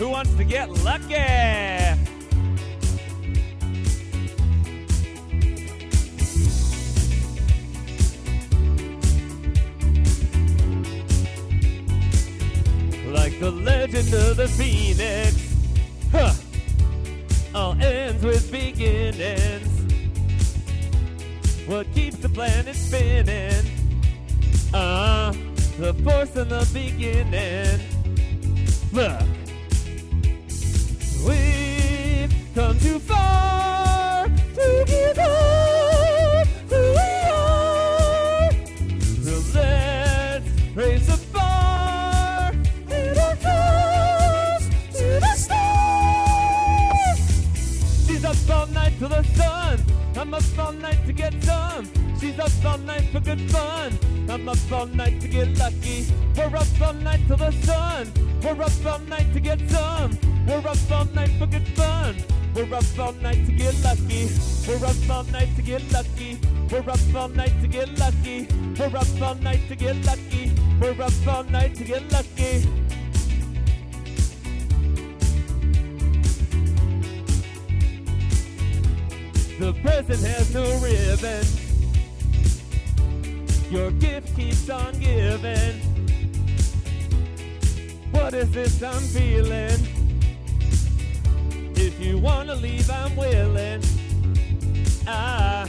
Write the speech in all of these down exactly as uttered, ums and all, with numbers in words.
Who wants to get lucky? Like the legend of the Phoenix, huh? All ends with beginnings. What keeps the planet spinning? Uh, the force in the beginning. Look, we've come too far to give up who we are. So let's raise the bar and our toast to the stars. She's up all night till the sun. I'm up all night to get some. She's up all night for good fun. I'm up all night to get lucky. We're up all night till the sun. We're up all night to get some. We're up all night for good fun. We're up all night to get lucky. We're up all night to get lucky. We're up all night to get lucky. We're up all night to get lucky. We're up all night to get lucky. The present has no ribbon. Your gift keeps on giving. What is this I'm feeling? If you wanna leave, I'm willing. Ah,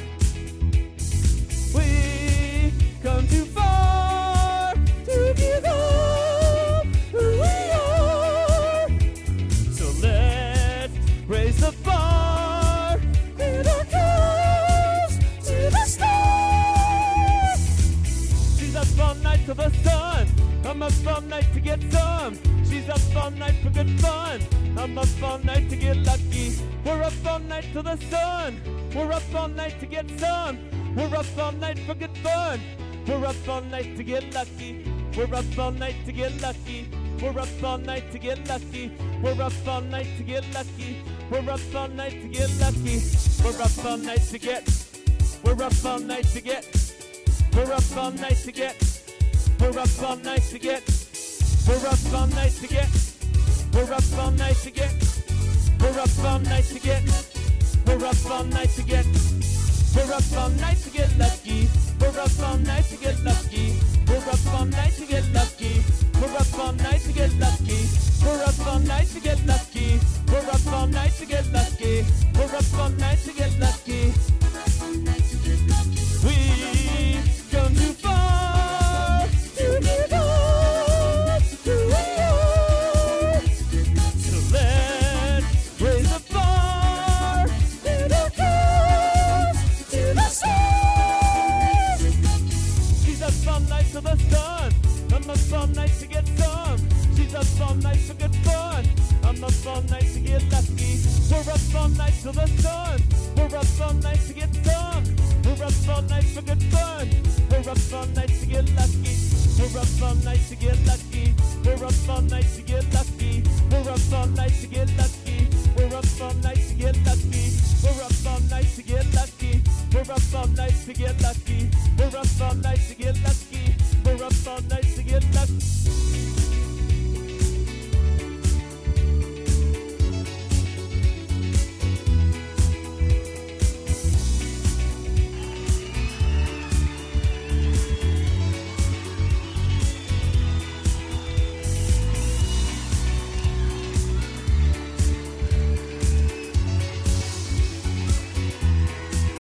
we've come too far to give up who we are. So let's raise the bar and our toast to the stars. She's up all night till the sun. I'm up all night to get some. She's up all night for good fun. I'm up all night to get lucky. We're up all night till the sun. We're up all night to get some. We're up all night for good fun. We're up all night to get lucky. We're up all night to get lucky. We're up all night to get lucky. We're up all night to get lucky. We're up all night to get lucky. We're up all night to get. We're up all night to get. We're up all night to get. We're up all night to get. We're up all night to get. We're up all night to get. We're up all night to get. We're up all night to get. We're up all night to get lucky. We're up all night to get lucky. We're up all night to get lucky. We're up all night to get lucky. We're up all night to get lucky. We're up all night to get lucky. We're up all night to get lucky. We've come too far to give up who we are. So let's raise the bar and our toast to the stars. She's up all night till the sun. I'm up all night to get some. She's up all night for good fun. I'm up all night to get lucky. We're up all night till the sun. We're up all night to get some. We're up all night for good fun. We're up all night to get lucky. We're up all night to get lucky. We're up all night to get lucky. We're up all night to get lucky. We're up all night to get lucky. We're up all night to get lucky. We're up all night to get lucky. We're up all night to get